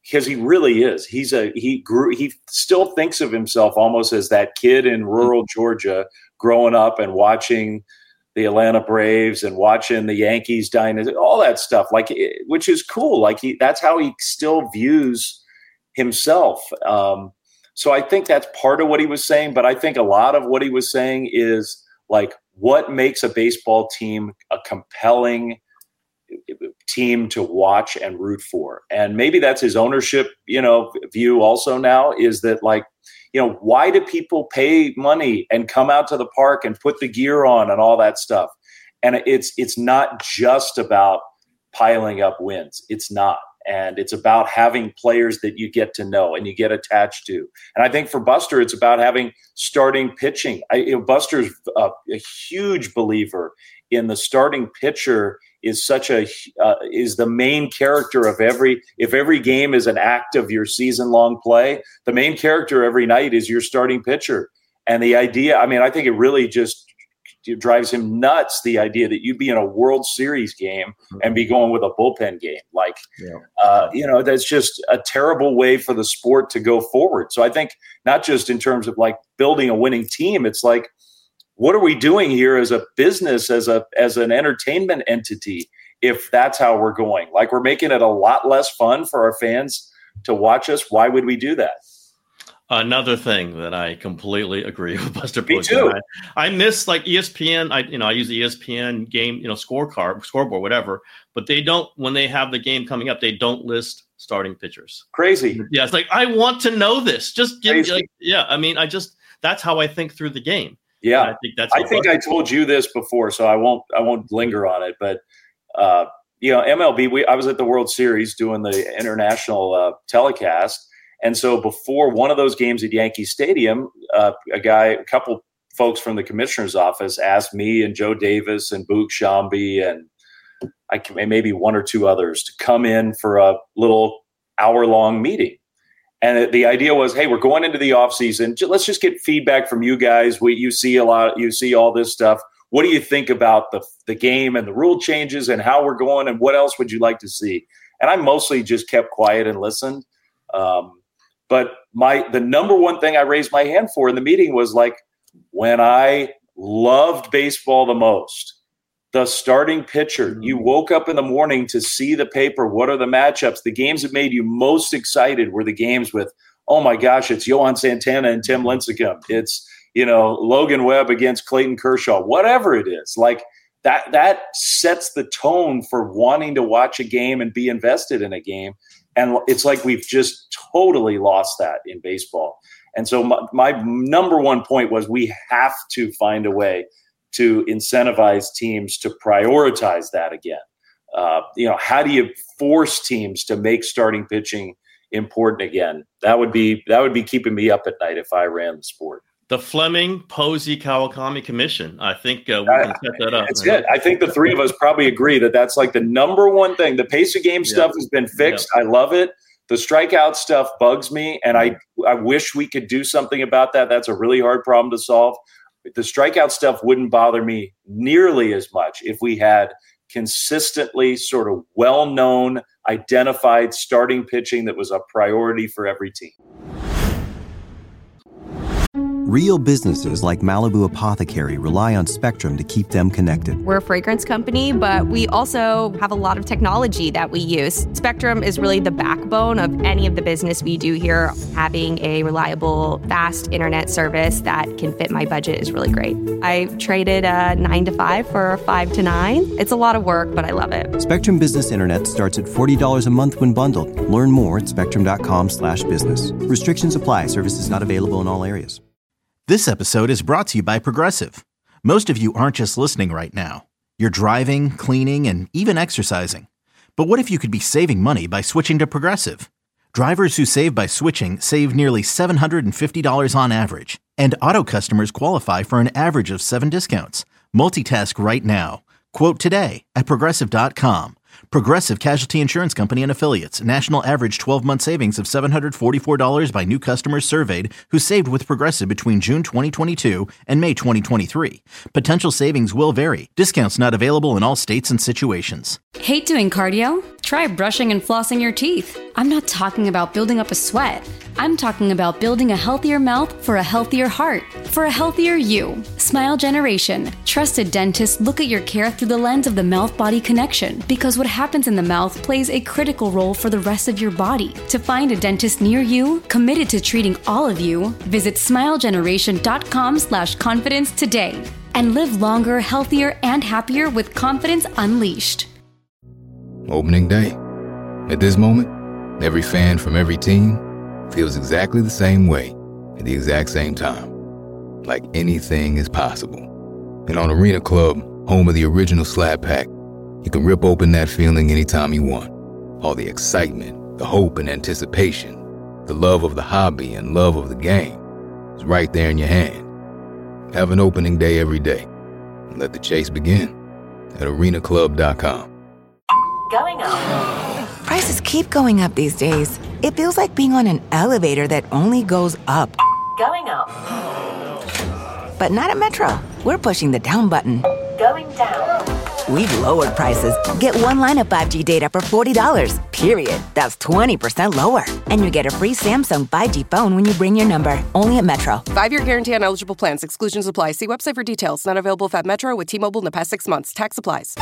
because he really is. He's a he grew. He still thinks of himself almost as that kid in rural Georgia growing up and watching the Atlanta Braves and watching the Yankees dynasty, all that stuff. Like, which is cool. Like he, that's how he still views himself. Um, so I think that's part of what he was saying. But I think a lot of what he was saying is like, what makes a baseball team a compelling team to watch and root for? And maybe that's his ownership, you know, view also now, is that like, you know, why do people pay money and come out to the park and put the gear on and all that stuff? And it's it's not just about piling up wins. It's not. And it's about having players that you get to know and you get attached to. And I think for Buster, it's about having starting pitching. I, you know, Buster's a, a huge believer in the starting pitcher is such a uh, is the main character of every. If every game is an act of your season long play, the main character every night is your starting pitcher. And the idea, I mean, I think it really just it drives him nuts, the idea that you'd be in a World Series game and be going with a bullpen game. Like, yeah. uh, you know, that's just a terrible way for the sport to go forward. So I think not just in terms of like building a winning team, it's like, what are we doing here as a business, as a as an entertainment entity, if that's how we're going? Like, we're making it a lot less fun for our fans to watch us. Why would we do that? Another thing that I completely agree with Buster. Me too. I, I miss like E S P N. I you know I use the E S P N game you know scorecard, scoreboard, whatever. But they don't, when they have the game coming up, they don't list starting pitchers. Crazy. Yeah, it's like, I want to know this. Just give me like, yeah. I mean, I just that's how I think through the game. Yeah, and I think that's. I think I told you this before, so I won't I won't linger on it. But uh, you know, M L B. We I was at the World Series doing the international uh, telecast. And so before one of those games at Yankee Stadium, uh, a guy, a couple folks from the commissioner's office asked me and Joe Davis and Boog Shambi and I can, maybe one or two others to come in for a little hour-long meeting. And it, the idea was, hey, we're going into the offseason. Let's just get feedback from you guys. We, you see a lot, you see all this stuff. What do you think about the the game and the rule changes and how we're going, and what else would you like to see? And I mostly just kept quiet and listened. Um, But my the number one thing I raised my hand for in the meeting was like, when I loved baseball the most, the starting pitcher. You woke up in the morning to see the paper. What are the matchups? The games that made you most excited were the games with, oh my gosh, it's Johan Santana and Tim Lincecum. It's, you know, Logan Webb against Clayton Kershaw, whatever it is. Like that, that sets the tone for wanting to watch a game and be invested in a game. And it's like we've just totally lost that in baseball. And so my, my number one point was we have to find a way to incentivize teams to prioritize that again. Uh, you know, how do you force teams to make starting pitching important again? That would be that would be keeping me up at night if I ran the sport. The Fleming Posey Kawakami Commission. I think uh, we can set that up. That's good. I think the three of us probably agree that that's like the number one thing. The pace of game stuff yeah. has been fixed. Yeah. I love it. The strikeout stuff bugs me, and I I wish we could do something about that. That's a really hard problem to solve. The strikeout stuff wouldn't bother me nearly as much if we had consistently sort of well-known, identified starting pitching that was a priority for every team. Real businesses like Malibu Apothecary rely on Spectrum to keep them connected. We're a fragrance company, but we also have a lot of technology that we use. Spectrum is really the backbone of any of the business we do here. Having a reliable, fast internet service that can fit my budget is really great. I traded a nine to five for a five to nine. It's a lot of work, but I love it. Spectrum Business Internet starts at forty dollars a month when bundled. Learn more at spectrum.com slash business. Restrictions apply. Services not available in all areas. This episode is brought to you by Progressive. Most of you aren't just listening right now. You're driving, cleaning, and even exercising. But what if you could be saving money by switching to Progressive? Drivers who save by switching save nearly seven hundred fifty dollars on average. And auto customers qualify for an average of seven discounts. Multitask right now. Quote today at Progressive dot com. Progressive Casualty Insurance Company and Affiliates. National average twelve-month savings of seven hundred forty-four dollars by new customers surveyed who saved with Progressive between June twenty twenty-two and May twenty twenty-three. Potential savings will vary. Discounts not available in all states and situations. Hate doing cardio? Try brushing and flossing your teeth. I'm not talking about building up a sweat. I'm talking about building a healthier mouth for a healthier heart, for a healthier you. Smile Generation. Trusted dentists look at your care through the lens of the mouth-body connection, because what happens in the mouth plays a critical role for the rest of your body. To find a dentist near you, committed to treating all of you, visit smilegeneration.com slash confidence today. And live longer, healthier, and happier with confidence unleashed. Opening day. At this moment, every fan from every team feels exactly the same way at the exact same time. Like anything is possible. And on Arena Club, home of the original Slab Pack, you can rip open that feeling anytime you want. All the excitement, the hope and anticipation, the love of the hobby and love of the game is right there in your hand. Have an opening day every day. And let the chase begin at arena club dot com. Going up. Prices keep going up these days. It feels like being on an elevator that only goes up. Going up. But not at Metro. We're pushing the down button. Going down. We've lowered prices. Get one line of five G data for forty dollars, period. That's twenty percent lower. And you get a free Samsung five G phone when you bring your number. Only at Metro. Five-year guarantee on eligible plans. Exclusions apply. See website for details. Not available at Metro with T-Mobile in the past six months. Tax applies.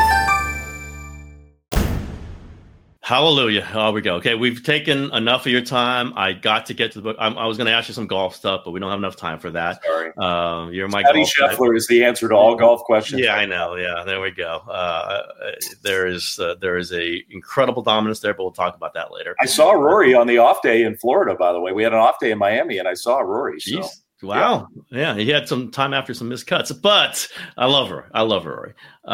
Hallelujah. Here we go. Okay, we've taken enough of your time. I got to get to the book. I'm, I was going to ask you some golf stuff, but we don't have enough time for that. Sorry. Uh, you're my Scotty golf Scheffler guy. is the answer to all golf questions. Yeah, I know. Yeah, there we go. Uh, there is uh, there is a incredible dominance there, but we'll talk about that later. I saw Rory on the off day in Florida, by the way. We had an off day in Miami, and I saw Rory. So. Jeez. Wow. Yeah. yeah, he had some time after some missed cuts, but I love her. I love Rory.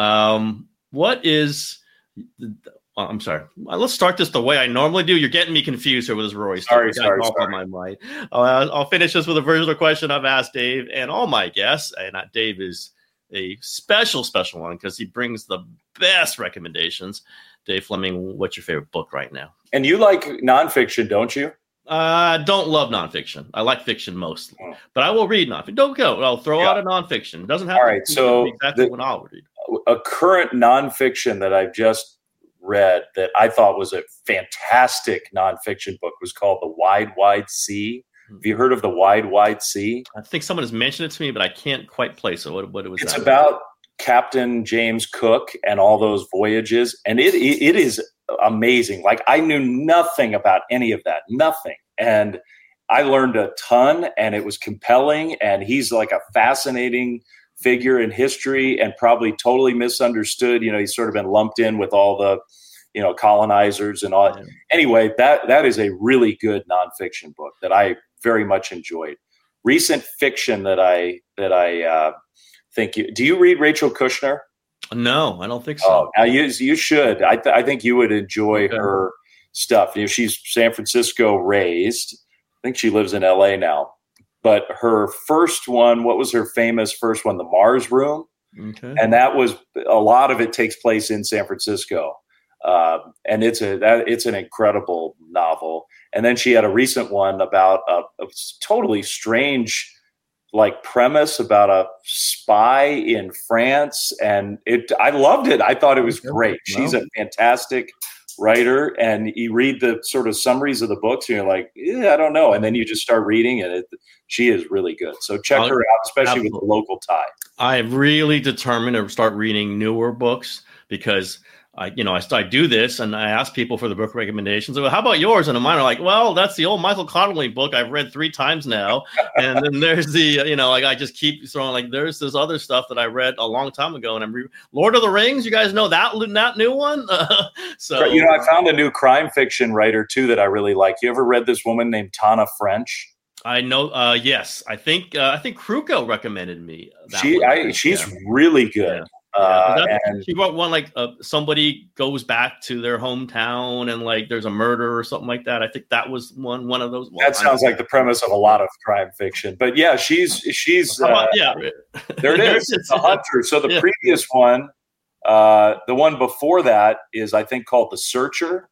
Um, what is the, Oh, I'm sorry. Well, let's start this the way I normally do. You're getting me confused here with this Rory stuff. Sorry, sorry, off sorry. On my mind. Uh, I'll finish this with a version of the question I've asked Dave and all my guests. And Dave is a special, special one because he brings the best recommendations. Dave Fleming, what's your favorite book right now? And you like nonfiction, don't you? I uh, don't love nonfiction. I like fiction mostly, oh. but I will read nonfiction. Don't go. I'll throw yeah. out a nonfiction. It doesn't have all to right, be so exactly the, what I'll read. A current nonfiction that I've just read that I thought was a fantastic nonfiction book was called The Wide, Wide Sea. Have you heard of The Wide, Wide Sea? I think someone has mentioned it to me, but I can't quite place it. What, what it was It's that about about Captain James Cook and all those voyages. And it, it it is amazing. Like, I knew nothing about any of that, nothing. And I learned a ton, and it was compelling. And he's like a fascinating figure in history and probably totally misunderstood. You know, he's sort of been lumped in with all the, you know, colonizers and all. Yeah. Anyway, that that is a really good nonfiction book that I very much enjoyed. Recent fiction that I that I uh, think you do you read Rachel Kushner? No, I don't think so. Oh, now you you should. I th- I think you would enjoy okay. her stuff. You know, she's San Francisco raised. I think she lives in L A now. But her first one, what was her famous first one? The Mars Room. Okay. And that was, a lot of it takes place in San Francisco. Um, and it's a that, it's an incredible novel. And then she had a recent one about a, a totally strange like premise about a spy in France. And it I loved it. I thought it was great. She's a fantastic writer, and you read the sort of summaries of the books and you're like, yeah, I don't know. And then you just start reading and it, she is really good. So check I'll, her out, especially absolutely. with the local tie. I really determined to start reading newer books because I, you know, I, I do this and I ask people for the book recommendations. I go, how about yours? And mine are like, well, that's the old Michael Connelly book I've read three times now. And then there's the, you know, like I just keep throwing like, there's this other stuff that I read a long time ago. And I'm re- Lord of the Rings. You guys know that, that new one? so, you know, I found a new crime fiction writer too that I really like. You ever read this woman named Tana French? I know. Uh, yes, I think uh, I think Kruko recommended me. That she, one. I, she's yeah. really good. Yeah. Uh, yeah, and she wrote one like uh, somebody goes back to their hometown and like there's a murder or something like that. I think that was one one of those. That well, sounds like the premise of a lot of crime fiction. But yeah, she's she's uh, yeah. there it is, The Hunter. So the yeah. previous one, Uh, the one before that is, I think, called The Searcher.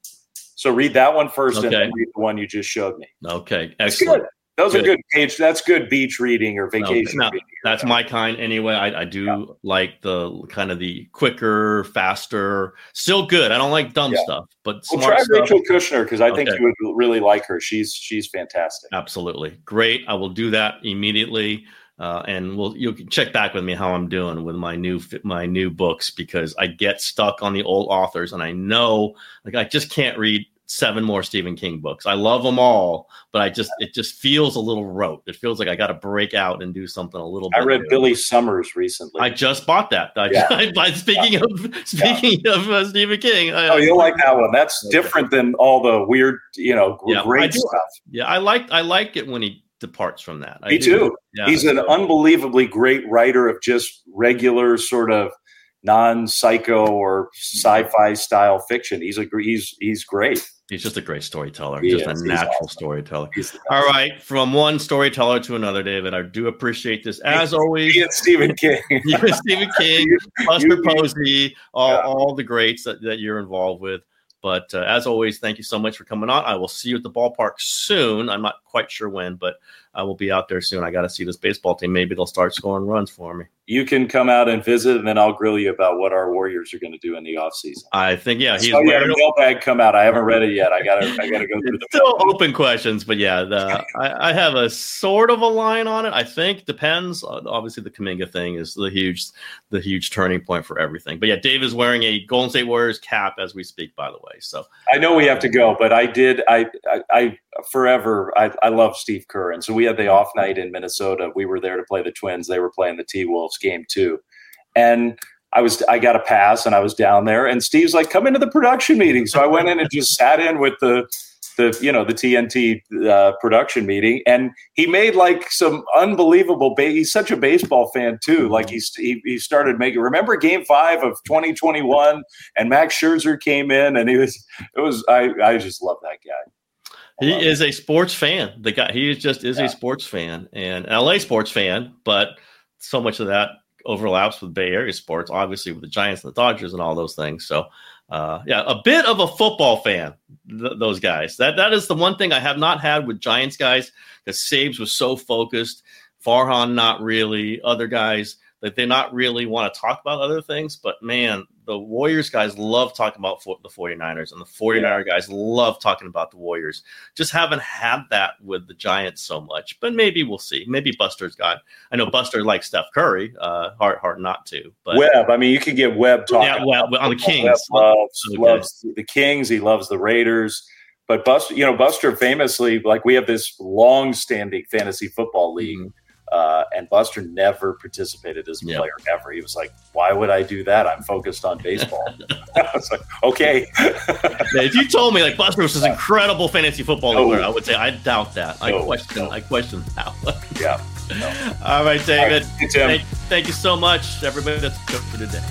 So read that one first, okay, and then read the one you just showed me. Okay, excellent. Those good. are good page. That's good beach reading or vacation no, no, reading. That's my kind anyway. I, I do yeah. like the kind of the quicker, faster, still good. I don't like dumb yeah. stuff, but well, smart try stuff. Rachel Kushner because I think okay. you would really like her. She's she's fantastic. Absolutely great. I will do that immediately. Uh, and we'll you can check back with me how I'm doing with my new my new books, because I get stuck on the old authors, and I know like I just can't read seven more Stephen King books. I love them all, but I just it just feels a little rote. It feels like I got to break out and do something a little bit. I read new. Billy Summers recently. I just bought that. I, yeah. I, speaking yeah. of speaking yeah. of uh, Stephen King. I, oh, you'll like that one. That's okay. different than all the weird, you know, yeah, great stuff. Yeah, I like I like it when he departs from that. I Me do. too. Yeah, He's an unbelievably great writer of just regular sort of non-psycho or sci-fi style fiction. He's a he's he's great. He's just a great storyteller. He just is. a He's natural awesome. storyteller. All right, from one storyteller to another, David. I do appreciate this as always. You and Stephen King, you and Stephen King, Buster Posey, all yeah. all the greats that, that you're involved with. But uh, as always, thank you so much for coming on. I will see you at the ballpark soon. I'm not quite sure when, but I will be out there soon. I got to see this baseball team. Maybe they'll start scoring runs for me. You can come out and visit, and then I'll grill you about what our Warriors are going to do in the offseason. I think, yeah. He's oh, yeah, the mailbag come out. I haven't read it yet. I got to I gotta go through the Still mailbag. Open questions, but yeah, the, I, I have a sort of a line on it. I think depends. Obviously, the Kuminga thing is the huge, the huge turning point for everything. But yeah, Dave is wearing a Golden State Warriors cap as we speak, by the way. So I know we have to go, but I did. I I, I forever. I, I love Steve Kerr, and so we had the off night in Minnesota. We were there to play the Twins. They were playing the T-Wolves game two. And I was, I got a pass and I was down there, and Steve's like, come into the production meeting. So I went in and just sat in with the, the, you know, the T N T uh, production meeting. And he made like some unbelievable, ba- he's such a baseball fan too. Like he's, he, he started making, remember game five of twenty twenty-one and Max Scherzer came in, and he was, it was, I, I just love that guy. He is a sports fan. The guy, he just is yeah. a sports fan and an L A sports fan, but so much of that overlaps with Bay Area sports, obviously with the Giants and the Dodgers and all those things. So, uh, yeah, a bit of a football fan, th- those guys. That That is the one thing I have not had with Giants guys, because Sabes was so focused. Farhan, not really. Other guys, that they not really want to talk about other things. But, man, the Warriors guys love talking about fo- the 49ers, and the 49er yeah. guys love talking about the Warriors. Just haven't had that with the Giants so much. But maybe we'll see. Maybe Buster's got – I know Buster likes Steph Curry. Uh, hard, hard not to. But Webb. I mean, you can get Webb talking yeah, Webb, about on the Kings. Webb loves, okay. loves the Kings. He loves the Raiders. But Buster, you know, Buster famously, like we have this long-standing fantasy football league. Mm-hmm. Uh, and Buster never participated as a yep. player ever. He was like, why would I do that? I'm focused on baseball. I was like, okay. Yeah, if you told me like Buster was this incredible fantasy football oh. player, I would say I doubt that. I oh. question I question that. yeah. No. All right, David. All right. Thank, thank you so much, everybody. That's it for today.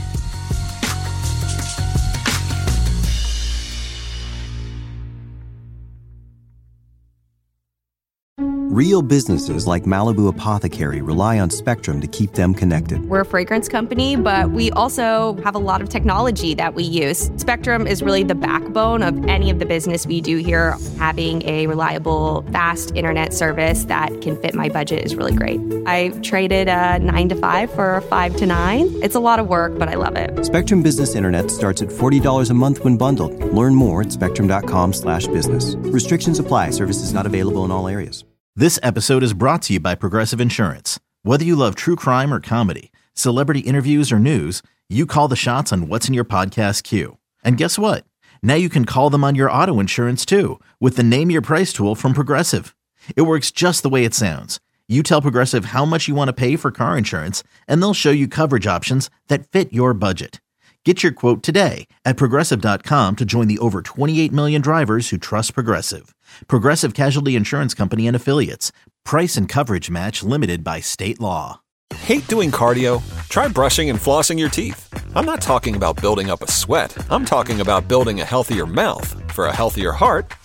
Real businesses like Malibu Apothecary rely on Spectrum to keep them connected. We're a fragrance company, but we also have a lot of technology that we use. Spectrum is really the backbone of any of the business we do here. Having a reliable, fast internet service that can fit my budget is really great. I traded a nine to five for a five to nine. It's a lot of work, but I love it. Spectrum Business Internet starts at forty dollars a month when bundled. Learn more at spectrum.com slash business. Restrictions apply. Services not available in all areas. This episode is brought to you by Progressive Insurance. Whether you love true crime or comedy, celebrity interviews or news, you call the shots on what's in your podcast queue. And guess what? Now you can call them on your auto insurance too with the Name Your Price tool from Progressive. It works just the way it sounds. You tell Progressive how much you want to pay for car insurance, and they'll show you coverage options that fit your budget. Get your quote today at Progressive dot com to join the over twenty-eight million drivers who trust Progressive. Progressive Casualty Insurance Company and Affiliates. Price and coverage match limited by state law. Hate doing cardio? Try brushing and flossing your teeth. I'm not talking about building up a sweat. I'm talking about building a healthier mouth. For a healthier heart,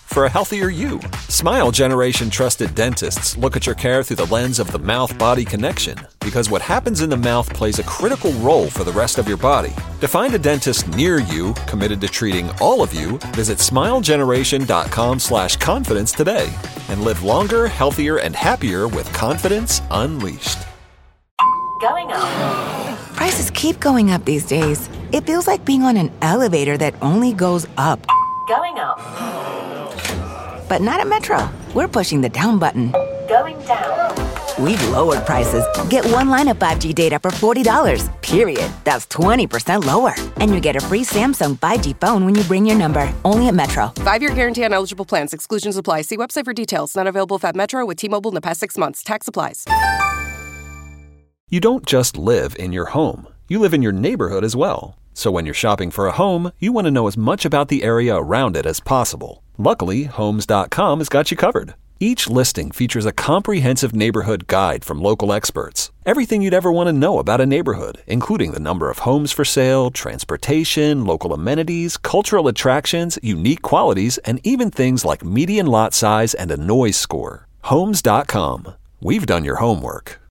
for a healthier you. Smile Generation trusted dentists look at your care through the lens of the mouth-body connection, because what happens in the mouth plays a critical role for the rest of your body. To find a dentist near you committed to treating all of you, visit smilegeneration.com slash confidence today and live longer, healthier, and happier with confidence unleashed. Going up. Prices keep going up these days. It feels like being on an elevator that only goes up. Going up. But not at Metro. We're pushing the down button. Going down. We've lowered prices. Get one line of five G data for forty dollars, period. That's twenty percent lower. And you get a free Samsung five G phone when you bring your number. Only at Metro. Five-year guarantee on eligible plans. Exclusions apply. See website for details. Not available if at Metro with T-Mobile in the past six months. Tax applies. You don't just live in your home. You live in your neighborhood as well. So when you're shopping for a home, you want to know as much about the area around it as possible. Luckily, Homes dot com has got you covered. Each listing features a comprehensive neighborhood guide from local experts. Everything you'd ever want to know about a neighborhood, including the number of homes for sale, transportation, local amenities, cultural attractions, unique qualities, and even things like median lot size and a noise score. Homes dot com. We've done your homework.